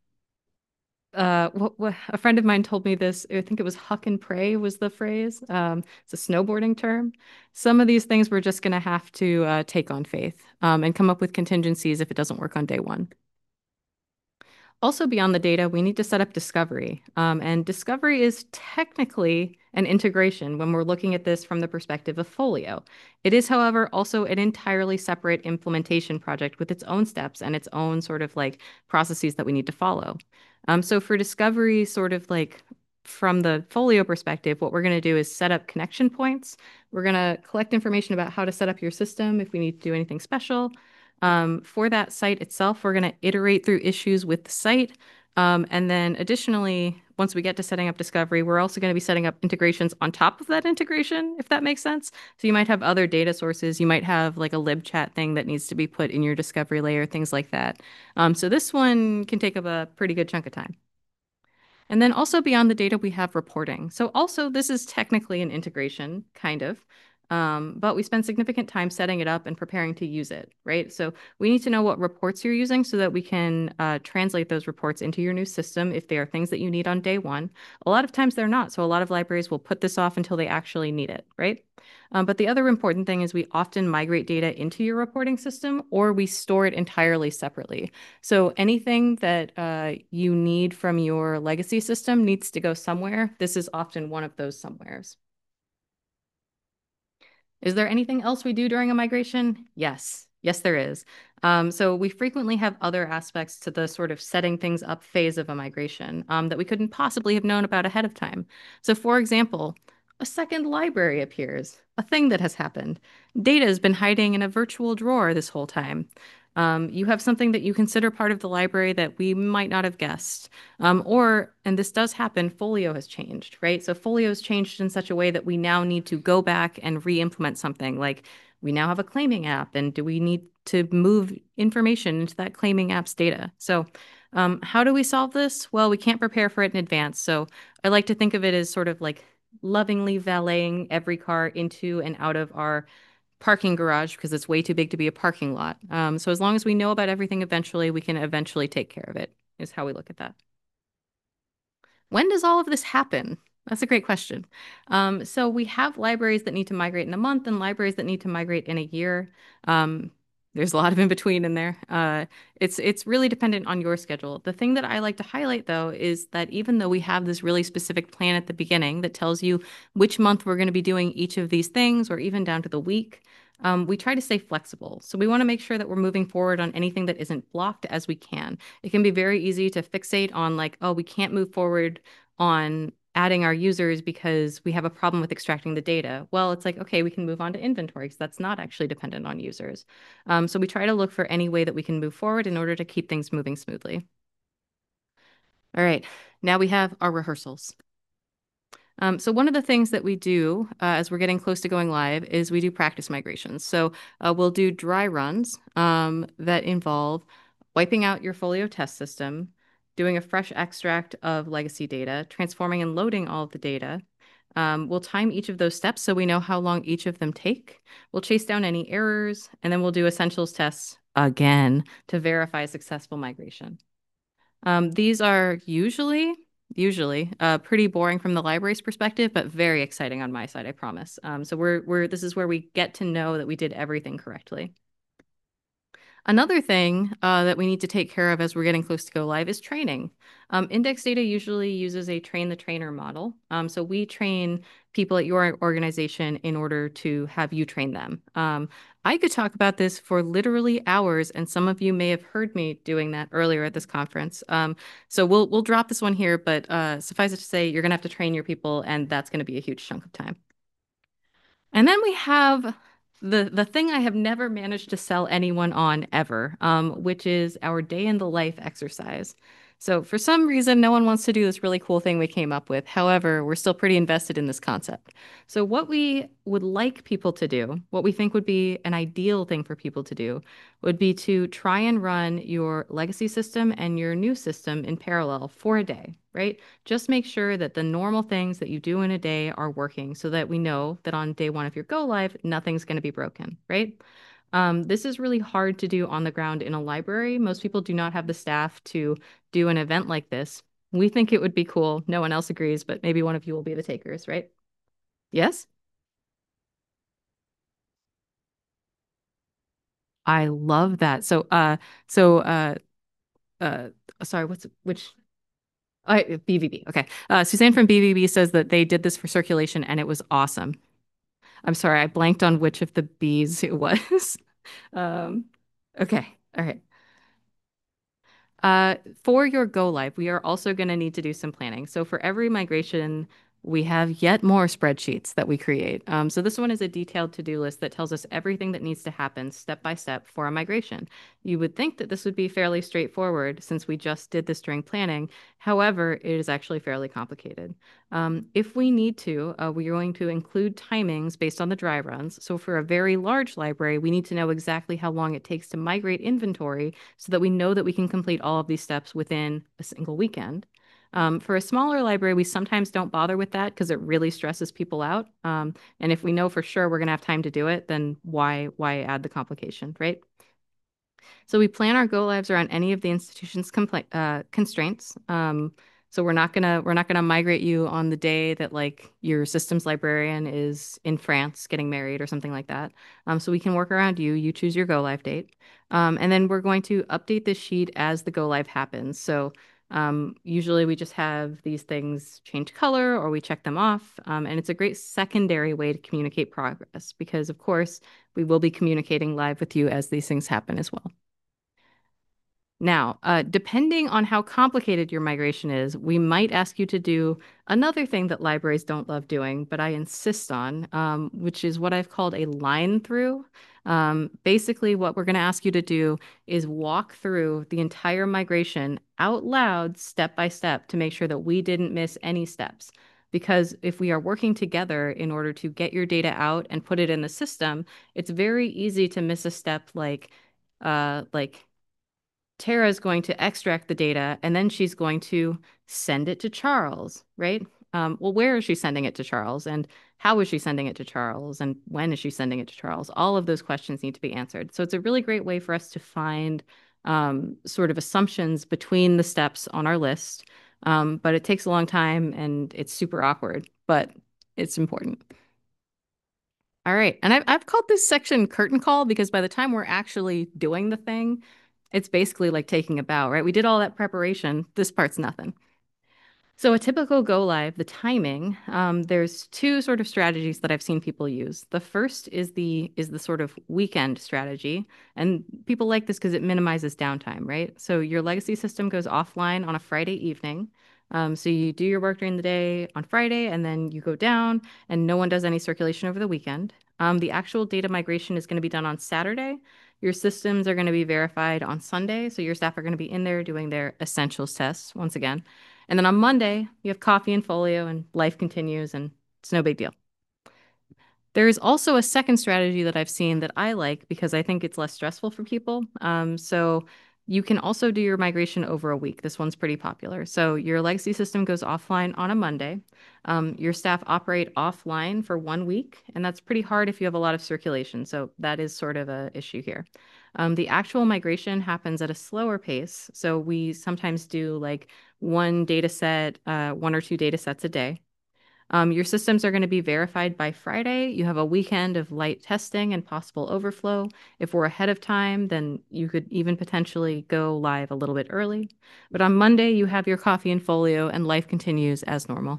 uh, what, what, a friend of mine told me this, I think it was huck and pray was the phrase. Um, it's a snowboarding term. Some of these things we're just going to have to uh, take on faith um, and come up with contingencies if it doesn't work on day one. Also beyond the data, we need to set up discovery. Um, and discovery is technically an integration when we're looking at this from the perspective of Folio. It is, however, also an entirely separate implementation project with its own steps and its own sort of like processes that we need to follow. Um, so for discovery, sort of like from the Folio perspective, what we're going to do is set up connection points. We're going to collect information about how to set up your system if we need to do anything special. Um, for that site itself, we're going to iterate through issues with the site. Um, and then additionally, once we get to setting up Discovery, we're also going to be setting up integrations on top of that integration, if that makes sense. So you might have other data sources. You might have like a libchat thing that needs to be put in your Discovery layer, things like that. Um, so this one can take up a pretty good chunk of time. And then also beyond the data, we have reporting. So also this is technically an integration, kind of, um, but we spend significant time setting it up and preparing to use it, right? So we need to know what reports you're using so that we can uh, translate those reports into your new system if they are things that you need on day one. A lot of times they're not. So a lot of libraries will put this off until they actually need it, right? Um, but the other important thing is we often migrate data into your reporting system or we store it entirely separately. So anything that uh, you need from your legacy system needs to go somewhere. This is often one of those somewheres. Is there anything else we do during a migration? Yes. Yes, there is. Um, so we frequently have other aspects to the sort of setting things up phase of a migration um, that we couldn't possibly have known about ahead of time. So for example, a second library appears, a thing that has happened. Data has been hiding in a virtual drawer this whole time. Um, you have something that you consider part of the library that we might not have guessed. Um, or, and this does happen, Folio has changed, right? So Folio has changed in such a way that we now need to go back and re-implement something. Like we now have a claiming app, and do we need to move information into that claiming app's data? So um, how do we solve this? Well, we can't prepare for it in advance. So I like to think of it as sort of like lovingly valeting every car into and out of our parking garage because it's way too big to be a parking lot. Um, so as long as we know about everything eventually, we can eventually take care of it, is how we look at that. When does all of this happen? That's a great question. Um, so we have libraries that need to migrate in a month and libraries that need to migrate in a year. Um, there's a lot of in between in there. Uh, it's it's really dependent on your schedule. The thing that I like to highlight, though, is that even though we have this really specific plan at the beginning that tells you which month we're going to be doing each of these things, or even down to the week, um, we try to stay flexible. So we want to make sure that we're moving forward on anything that isn't blocked as we can. It can be very easy to fixate on like, oh, we can't move forward on adding our users because we have a problem with extracting the data. Well, it's like, okay, we can move on to inventory because that's not actually dependent on users. Um, so we try to look for any way that we can move forward in order to keep things moving smoothly. All right, now we have our rehearsals. Um, so one of the things that we do uh, as we're getting close to going live is we do practice migrations. So uh, we'll do dry runs um, that involve wiping out your Folio test system, doing a fresh extract of legacy data, transforming and loading all of the data. Um, we'll time each of those steps so we know how long each of them take. We'll chase down any errors, and then we'll do essentials tests again to verify successful migration. Um, these are usually usually uh, pretty boring from the library's perspective, but very exciting on my side, I promise. Um, so we're we're this is where we get to know that we did everything correctly. Another thing uh, that we need to take care of as we're getting close to go live is training. Um, Index Data usually uses a train the trainer model. Um, so we train people at your organization in order to have you train them. Um, I could talk about this for literally hours, and some of you may have heard me doing that earlier at this conference. Um, so we'll we'll drop this one here, but uh, suffice it to say, you're gonna have to train your people, and that's gonna be a huge chunk of time. And then we have the the thing I have never managed to sell anyone on ever, um, which is our day in the life exercise. So for some reason, no one wants to do this really cool thing we came up with. However, we're still pretty invested in this concept. So what we would like people to do, what we think would be an ideal thing for people to do, would be to try and run your legacy system and your new system in parallel for a day, right? Just make sure that the normal things that you do in a day are working so that we know that on day one of your go live, nothing's going to be broken, right? Um, this is really hard to do on the ground in a library. Most people do not have the staff to do an event like this. We think it would be cool. No one else agrees, but maybe one of you will be the takers, right? Yes? I love that. So, uh, so, uh, uh, sorry, what's which? I B V B. Okay. Uh, Suzanne from B V B says that they did this for circulation and it was awesome. I'm sorry, I blanked on which of the B's it was. um, okay. All right. Uh, for your go live, we are also going to need to do some planning. So for every migration, we have yet more spreadsheets that we create. Um, so this one is a detailed to-do list that tells us everything that needs to happen step by step for a migration. You would think that this would be fairly straightforward since we just did this during planning. However, it is actually fairly complicated. Um, if we need to, uh, we are going to include timings based on the dry runs. So for a very large library, we need to know exactly how long it takes to migrate inventory so that we know that we can complete all of these steps within a single weekend. Um, for a smaller library, we sometimes don't bother with that because it really stresses people out. Um, and if we know for sure we're going to have time to do it, then why why add the complication, right? So we plan our go lives around any of the institution's compla- uh, constraints. Um, so we're not gonna we're not gonna migrate you on the day that like your systems librarian is in France getting married or something like that. Um, so we can work around you. You choose your go live date, um, and then we're going to update this sheet as the go live happens. So um, usually we just have these things change color or we check them off, um, and it's a great secondary way to communicate progress because of course we will be communicating live with you as these things happen as well. Now, uh, depending on how complicated your migration is, we might ask you to do another thing that libraries don't love doing, but I insist on, um, which is what I've called a line through. Um, basically, what we're going to ask you to do is walk through the entire migration out loud, step by step, to make sure that we didn't miss any steps. Because if we are working together in order to get your data out and put it in the system, it's very easy to miss a step like, uh, like, Tara is going to extract the data and then she's going to send it to Charles, right? Um, well, where is she sending it to Charles? And how is she sending it to Charles? And when is she sending it to Charles? All of those questions need to be answered. So it's a really great way for us to find um, sort of assumptions between the steps on our list. Um, but it takes a long time and it's super awkward, but it's important. All right. And I've, I've called this section curtain call because by the time we're actually doing the thing, it's basically like taking a bow, right? We did all that preparation. This part's nothing. So a typical go live, the timing, um, there's two sort of strategies that I've seen people use. The first is the is the sort of weekend strategy, and people like this because it minimizes downtime, right? So your legacy system goes offline on a Friday evening. Um, so you do your work during the day on Friday, and then you go down, and no one does any circulation over the weekend. Um, the actual data migration is going to be done on Saturday. Your systems are going to be verified on Sunday, so your staff are going to be in there doing their essentials tests once again. And then on Monday, you have coffee and folio and life continues and it's no big deal. There is also a second strategy that I've seen that I like because I think it's less stressful for people. Um, so you can also do your migration over a week. This one's pretty popular. So your legacy system goes offline on a Monday. Um, your staff operate offline for one week, and that's pretty hard if you have a lot of circulation. So that is sort of an issue here. Um, the actual migration happens at a slower pace. So we sometimes do like one data set, uh, one or two data sets a day. Um, your systems are going to be verified by Friday. You have a weekend of light testing and possible overflow. If we're ahead of time, then you could even potentially go live a little bit early. But on Monday, you have your coffee and folio and life continues as normal.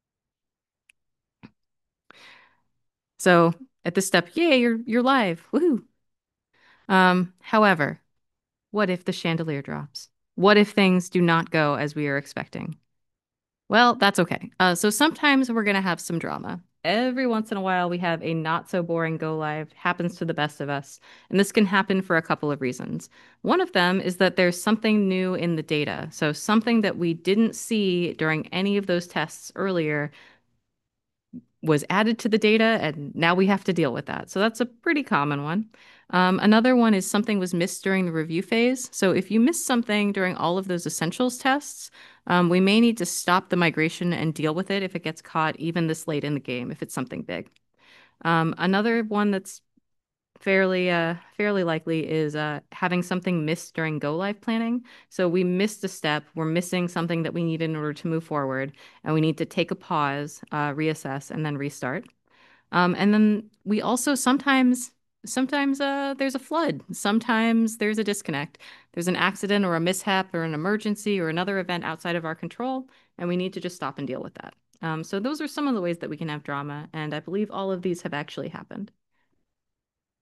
So at this step, yay, you're you're live. Woohoo. Um, however, what if the chandelier drops? What if things do not go as we are expecting? Well, that's okay. Uh, so sometimes we're going to have some drama. Every once in a while, we have a not so boring go live, happens to the best of us. And this can happen for a couple of reasons. One of them is that there's something new in the data. So something that we didn't see during any of those tests earlier was added to the data, and now we have to deal with that. So that's a pretty common one. Um, another one is something was missed during the review phase. So if you miss something during all of those essentials tests, um, we may need to stop the migration and deal with it if it gets caught even this late in the game, if it's something big. Um, another one that's fairly uh, fairly likely is uh, having something missed during go live planning. So we missed a step, we're missing something that we need in order to move forward, and we need to take a pause, uh, reassess, and then restart. Um, and then we also sometimes sometimes uh, there's a flood. Sometimes there's a disconnect. There's an accident or a mishap or an emergency or another event outside of our control, and we need to just stop and deal with that. Um, so those are some of the ways that we can have drama, and I believe all of these have actually happened.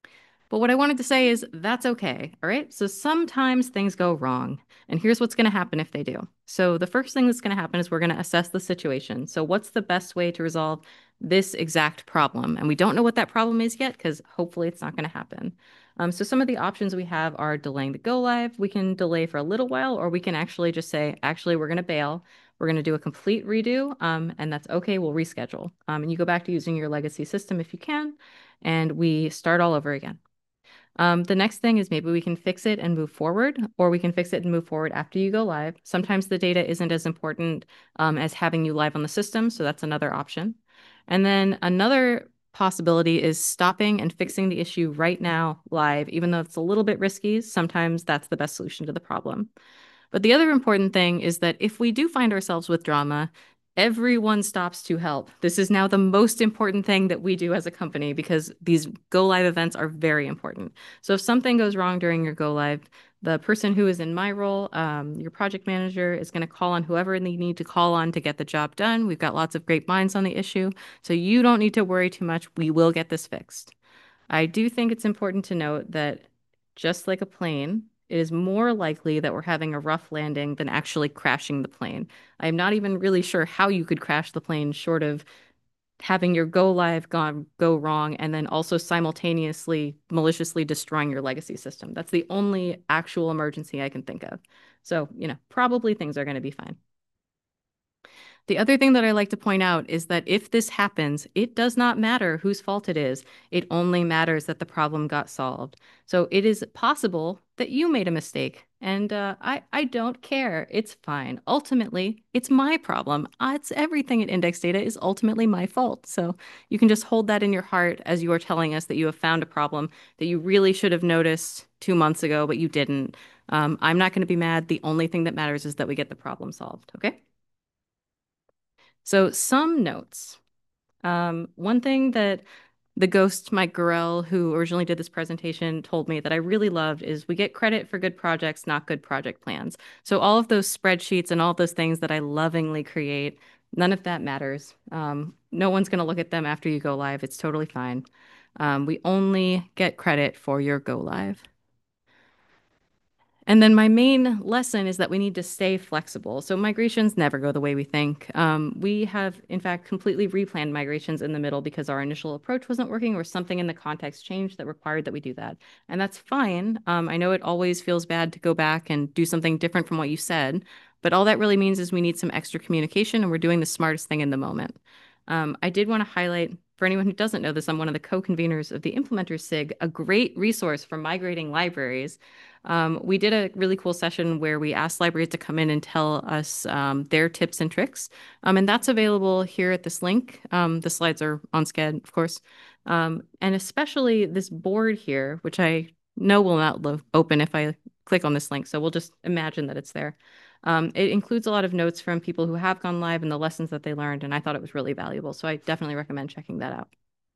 But what I wanted to say is that's okay. All right. So sometimes things go wrong. And here's what's going to happen if they do. So the first thing that's going to happen is we're going to assess the situation. So what's the best way to resolve this exact problem? And we don't know what that problem is yet because hopefully it's not going to happen. Um, so some of the options we have are delaying the go live. We can delay for a little while, or we can actually just say, actually, we're going to bail. We're going to do a complete redo, um, and that's okay. We'll reschedule. Um, and you go back to using your legacy system if you can, and we start all over again. Um, the next thing is maybe we can fix it and move forward, or we can fix it and move forward after you go live. Sometimes the data isn't as important um, as having you live on the system, so that's another option. And then another possibility is stopping and fixing the issue right now live, even though it's a little bit risky. Sometimes that's the best solution to the problem. But the other important thing is that if we do find ourselves with drama, everyone stops to help. This is now the most important thing that we do as a company because these go live events are very important. So if something goes wrong during your go live, the person who is in my role, um, your project manager, is going to call on whoever they need to call on to get the job done. We've got lots of great minds on the issue, so you don't need to worry too much. We will get this fixed. I do think it's important to note that just like a plane, it is more likely that we're having a rough landing than actually crashing the plane. I'm not even really sure how you could crash the plane short of having your go live gone go wrong and then also simultaneously maliciously destroying your legacy system. That's the only actual emergency I can think of. So, you know, probably things are going to be fine. The other thing that I like to point out is that if this happens, it does not matter whose fault it is. It only matters that the problem got solved. So it is possible that you made a mistake, and uh, I, I don't care. It's fine. Ultimately, it's my problem. Uh, it's everything at Index Data is ultimately my fault. So you can just hold that in your heart as you are telling us that you have found a problem that you really should have noticed two months ago, but you didn't. Um, I'm not going to be mad. The only thing that matters is that we get the problem solved. Okay? So some notes. Um, one thing that the ghost Mike Gorell, who originally did this presentation, told me that I really loved is we get credit for good projects, not good project plans. So all of those spreadsheets and all those things that I lovingly create, none of that matters. Um, no one's going to look at them after you go live. It's totally fine. Um, we only get credit for your go live. And then my main lesson is that we need to stay flexible. So migrations never go the way we think. Um, we have, in fact, completely replanned migrations in the middle because our initial approach wasn't working or something in the context changed that required that we do that. And that's fine. Um, I know it always feels bad to go back and do something different from what you said, but all that really means is we need some extra communication and we're doing the smartest thing in the moment. Um, I did want to highlight, for anyone who doesn't know this, I'm one of the co-conveners of the Implementers SIG, a great resource for migrating libraries. Um, we did a really cool session where we asked libraries to come in and tell us um, their tips and tricks. Um, and that's available here at this link. Um, the slides are on Sched, of course. Um, and especially this board here, which I know will not open if I click on this link. So we'll just imagine that it's there. Um, it includes a lot of notes from people who have gone live and the lessons that they learned. And I thought it was really valuable. So I definitely recommend checking that out.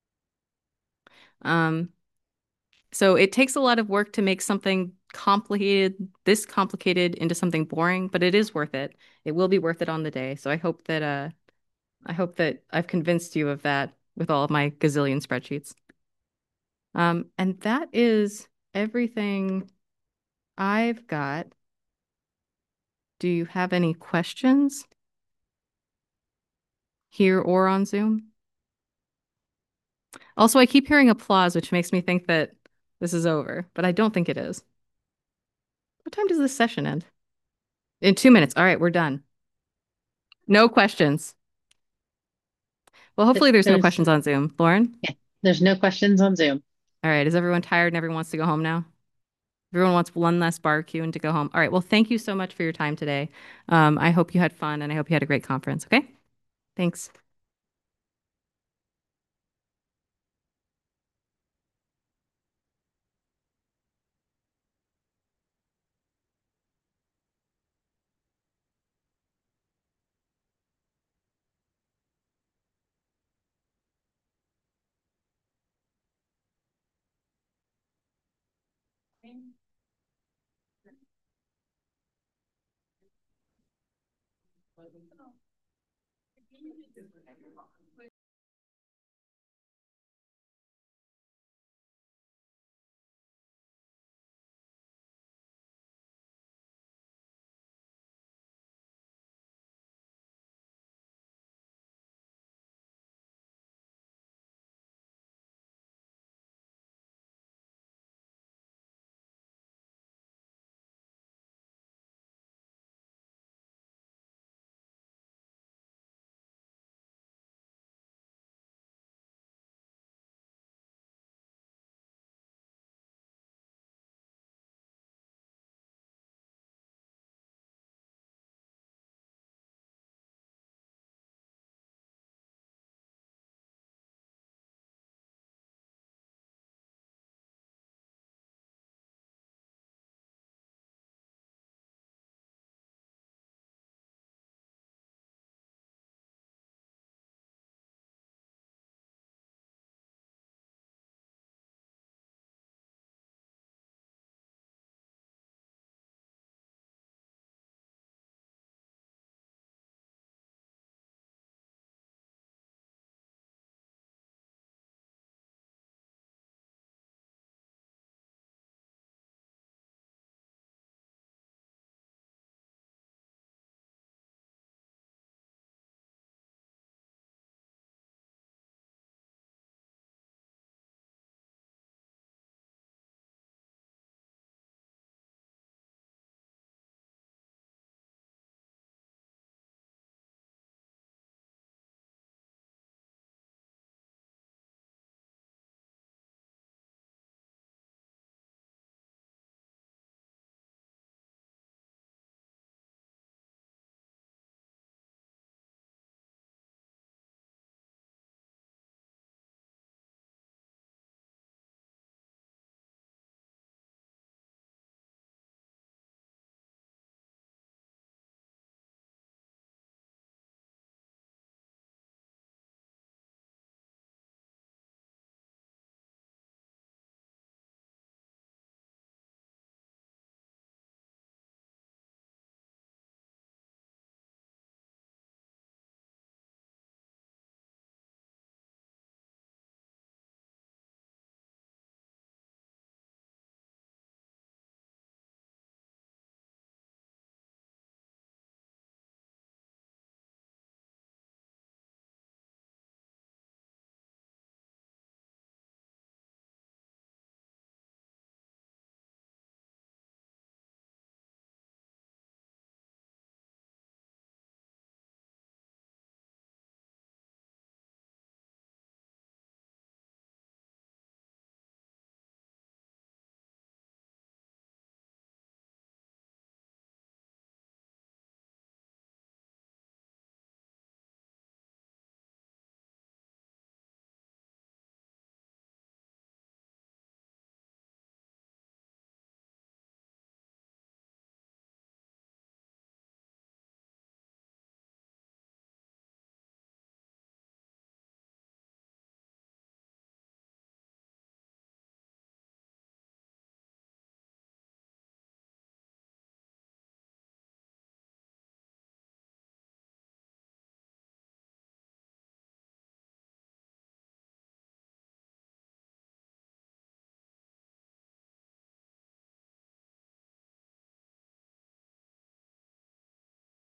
Um, So it takes a lot of work to make something complicated, this complicated into something boring, but it is worth it. It will be worth it on the day. So I hope that uh I hope that I've convinced you of that with all of my gazillion spreadsheets. Um, and that is everything I've got. Do you have any questions here or on Zoom? Also, I keep hearing applause, which makes me think that this is over, but I don't think it is. What time does this session end? In two minutes. All right, we're done. No questions. Well, hopefully there's no There's, questions on Zoom. Lauren? yeah, there's no questions on Zoom. All right. Is everyone tired and everyone wants to go home now? Everyone wants one last barbecue and to go home. All right. Well, thank you so much for your time today. Um, I hope you had fun and I hope you had a great conference. Okay? Thanks.